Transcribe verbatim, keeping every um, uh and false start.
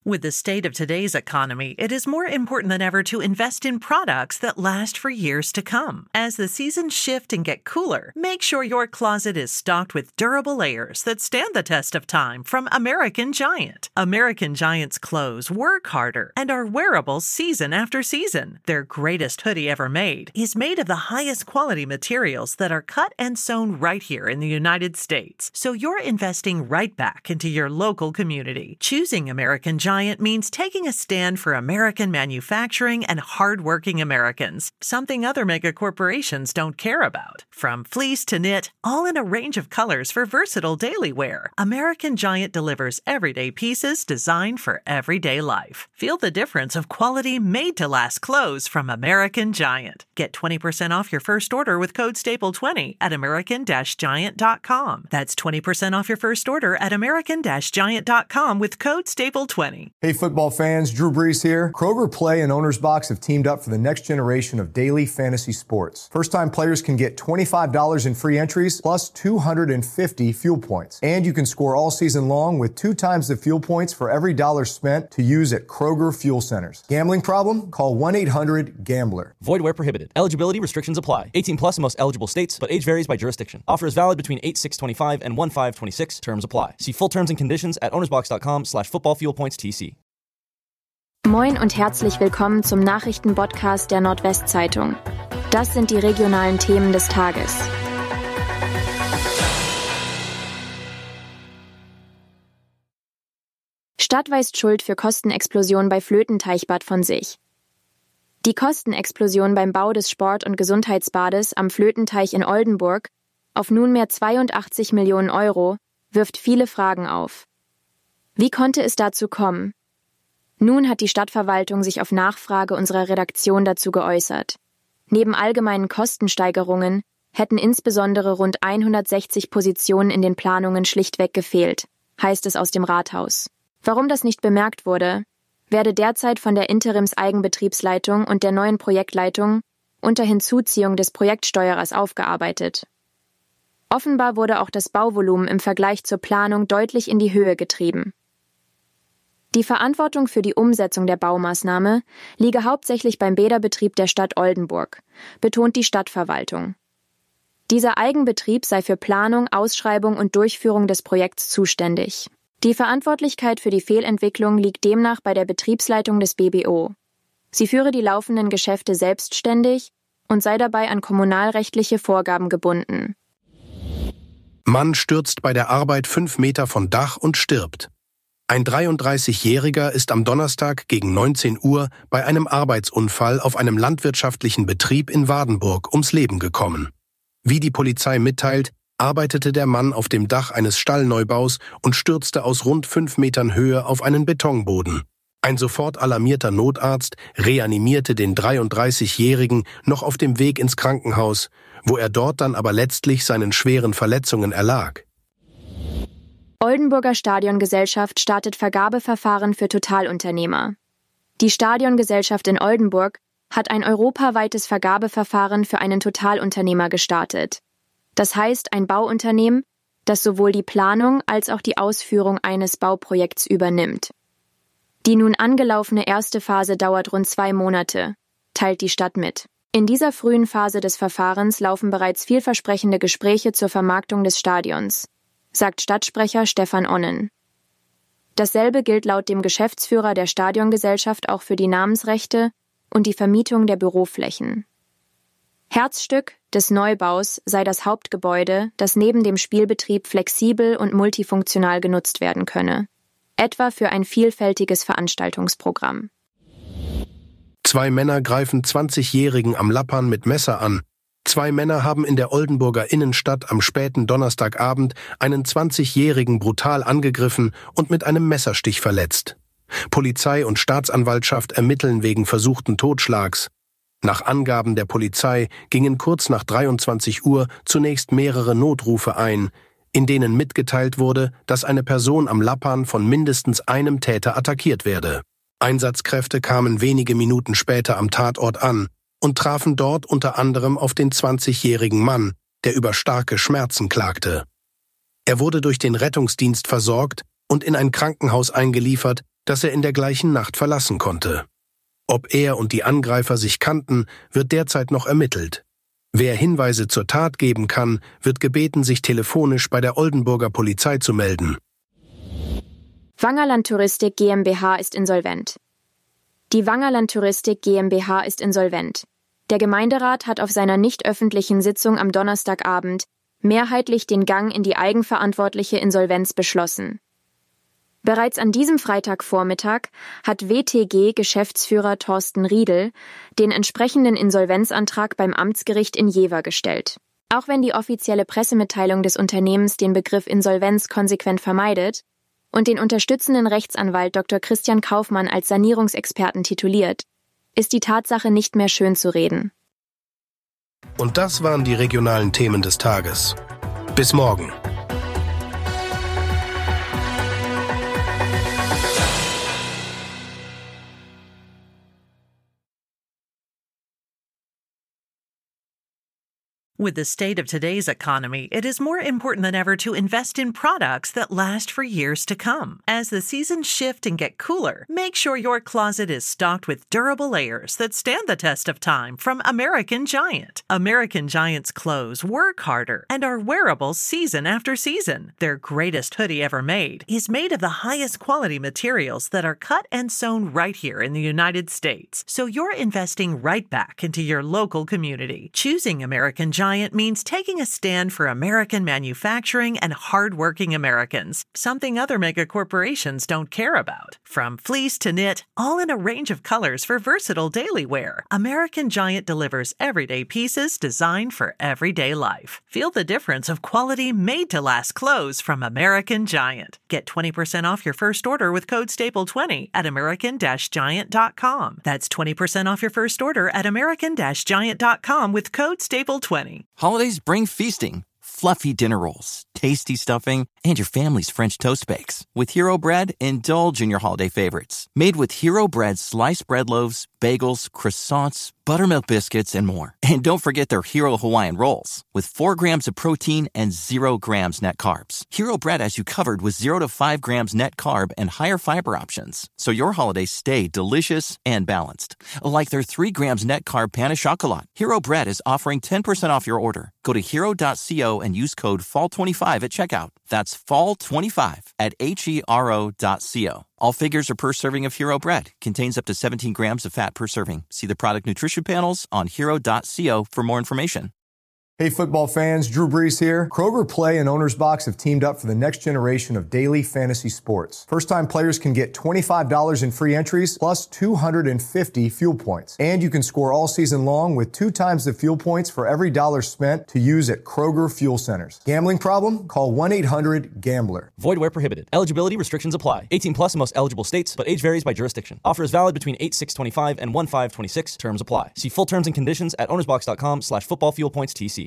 With the state of today's economy, it is more important than ever to invest in products that last for years to come. As the seasons shift and get cooler, make sure your closet is stocked with durable layers that stand the test of time from American Giant. American Giant's clothes work harder and are wearable season after season. Their greatest hoodie ever made is made of the highest quality materials that are cut and sewn right here in the United States. So you're investing right back into your local community. Choosing American Giant means taking a stand for American manufacturing and hardworking Americans, something other mega corporations don't care about. From fleece to knit, all in a range of colors for versatile daily wear, American Giant delivers everyday pieces designed for everyday life. Feel the difference of quality made-to-last clothes from American Giant. Get twenty percent off your first order with code staple twenty at american giant dot com. That's twenty percent off your first order at american giant dot com with code staple twenty. Hey football fans, Drew Brees here. Kroger Play and Owner's Box have teamed up for the next generation of daily fantasy sports. First-time players can get twenty-five dollars in free entries plus two hundred fifty fuel points. And you can score all season long with two times the fuel points for every dollar spent to use at Kroger Fuel Centers. Gambling problem? Call one eight hundred gambler. Void where prohibited. Eligibility restrictions apply. eighteen plus in most eligible states, but age varies by jurisdiction. Offer is valid between eight six twenty-five and one five twenty-six. Terms apply. See full terms and conditions at ownersbox.com slash footballfuelpointstc. Moin und herzlich willkommen zum Nachrichtenpodcast der Nordwestzeitung. Das sind die regionalen Themen des Tages. Stadt weist Schuld für Kostenexplosion bei Flötenteichbad von sich. Die Kostenexplosion beim Bau des Sport- und Gesundheitsbades am Flötenteich in Oldenburg auf nunmehr zweiundachtzig Millionen Euro wirft viele Fragen auf. Wie konnte es dazu kommen? Nun hat die Stadtverwaltung sich auf Nachfrage unserer Redaktion dazu geäußert. Neben allgemeinen Kostensteigerungen hätten insbesondere rund hundertsechzig Positionen in den Planungen schlichtweg gefehlt, heißt es aus dem Rathaus. Warum das nicht bemerkt wurde, werde derzeit von der Interims-Eigenbetriebsleitung und der neuen Projektleitung unter Hinzuziehung des Projektsteuerers aufgearbeitet. Offenbar wurde auch das Bauvolumen im Vergleich zur Planung deutlich in die Höhe getrieben. Die Verantwortung für die Umsetzung der Baumaßnahme liege hauptsächlich beim Bäderbetrieb der Stadt Oldenburg, betont die Stadtverwaltung. Dieser Eigenbetrieb sei für Planung, Ausschreibung und Durchführung des Projekts zuständig. Die Verantwortlichkeit für die Fehlentwicklung liegt demnach bei der Betriebsleitung des B B O. Sie führe die laufenden Geschäfte selbstständig und sei dabei an kommunalrechtliche Vorgaben gebunden. Mann stürzt bei der Arbeit fünf Meter von Dach und stirbt. Ein dreiunddreißigjähriger ist am Donnerstag gegen neunzehn Uhr bei einem Arbeitsunfall auf einem landwirtschaftlichen Betrieb in Wardenburg ums Leben gekommen. Wie die Polizei mitteilt, arbeitete der Mann auf dem Dach eines Stallneubaus und stürzte aus rund fünf Metern Höhe auf einen Betonboden. Ein sofort alarmierter Notarzt reanimierte den dreiunddreißigjährigen noch auf dem Weg ins Krankenhaus, wo er dort dann aber letztlich seinen schweren Verletzungen erlag. Oldenburger Stadiongesellschaft startet Vergabeverfahren für Totalunternehmer. Die Stadiongesellschaft in Oldenburg hat ein europaweites Vergabeverfahren für einen Totalunternehmer gestartet. Das heißt ein Bauunternehmen, das sowohl die Planung als auch die Ausführung eines Bauprojekts übernimmt. Die nun angelaufene erste Phase dauert rund zwei Monate, teilt die Stadt mit. In dieser frühen Phase des Verfahrens laufen bereits vielversprechende Gespräche zur Vermarktung des Stadions, sagt Stadtsprecher Stefan Onnen. Dasselbe gilt laut dem Geschäftsführer der Stadiongesellschaft auch für die Namensrechte und die Vermietung der Büroflächen. Herzstück des Neubaus sei das Hauptgebäude, das neben dem Spielbetrieb flexibel und multifunktional genutzt werden könne, etwa für ein vielfältiges Veranstaltungsprogramm. Zwei Männer greifen zwanzigjährigen am Lappern mit Messer an. Zwei Männer haben in der Oldenburger Innenstadt am späten Donnerstagabend einen zwanzigjährigen brutal angegriffen und mit einem Messerstich verletzt. Polizei und Staatsanwaltschaft ermitteln wegen versuchten Totschlags. Nach Angaben der Polizei gingen kurz nach dreiundzwanzig Uhr zunächst mehrere Notrufe ein, in denen mitgeteilt wurde, dass eine Person am Lappern von mindestens einem Täter attackiert werde. Einsatzkräfte kamen wenige Minuten später am Tatort an und trafen dort unter anderem auf den zwanzigjährigen Mann, der über starke Schmerzen klagte. Er wurde durch den Rettungsdienst versorgt und in ein Krankenhaus eingeliefert, das er in der gleichen Nacht verlassen konnte. Ob er und die Angreifer sich kannten, wird derzeit noch ermittelt. Wer Hinweise zur Tat geben kann, wird gebeten, sich telefonisch bei der Oldenburger Polizei zu melden. Wangerland Touristik GmbH ist insolvent. Die Wangerland Touristik GmbH ist insolvent. Der Gemeinderat hat auf seiner nicht öffentlichen Sitzung am Donnerstagabend mehrheitlich den Gang in die eigenverantwortliche Insolvenz beschlossen. Bereits an diesem Freitagvormittag hat W T G-Geschäftsführer Thorsten Riedel den entsprechenden Insolvenzantrag beim Amtsgericht in Jever gestellt. Auch wenn die offizielle Pressemitteilung des Unternehmens den Begriff Insolvenz konsequent vermeidet und den unterstützenden Rechtsanwalt Doktor Christian Kaufmann als Sanierungsexperten tituliert, ist die Tatsache nicht mehr schön zu reden. Und das waren die regionalen Themen des Tages. Bis morgen. With the state of today's economy, it is more important than ever to invest in products that last for years to come. As the seasons shift and get cooler, make sure your closet is stocked with durable layers that stand the test of time from American Giant. American Giant's clothes work harder and are wearable season after season. Their greatest hoodie ever made is made of the highest quality materials that are cut and sewn right here in the United States. So you're investing right back into your local community. Choosing American Giant means taking a stand for American manufacturing and hardworking Americans, something other mega corporations don't care about. From fleece to knit, all in a range of colors for versatile daily wear, American Giant delivers everyday pieces designed for everyday life. Feel the difference of quality made-to-last clothes from American Giant. Get twenty percent off your first order with code staple twenty at american giant dot com. That's twenty percent off your first order at american giant dot com with code staple twenty. Holidays bring feasting, fluffy dinner rolls, tasty stuffing, and your family's French toast bakes. With Hero Bread, indulge in your holiday favorites. Made with Hero Bread's sliced bread loaves, bagels, croissants, buttermilk biscuits, and more. And don't forget their Hero Hawaiian Rolls, with four grams of protein and zero grams net carbs. Hero Bread has you covered with zero to five grams net carb and higher fiber options, so your holidays stay delicious and balanced. Like their three grams net carb pan au chocolat. Hero Bread is offering ten percent off your order. Go to hero dot co and use code fall twenty-five at checkout. That's fall twenty-five at H E R O dot co. All figures are per serving of Hero Bread. Contains up to seventeen grams of fat per serving. See the product nutrition panels on hero dot co for more information. Hey football fans, Drew Brees here. Kroger Play and Owner's Box have teamed up for the next generation of daily fantasy sports. First-time players can get twenty-five dollars in free entries plus two hundred fifty fuel points. And you can score all season long with two times the fuel points for every dollar spent to use at Kroger Fuel Centers. Gambling problem? Call one eight hundred gambler. Void where prohibited. Eligibility restrictions apply. eighteen plus in most eligible states, but age varies by jurisdiction. Offer is valid between eight six twenty-five and one five twenty-six. Terms apply. See full terms and conditions at ownersbox dot com slash football fuel points T C.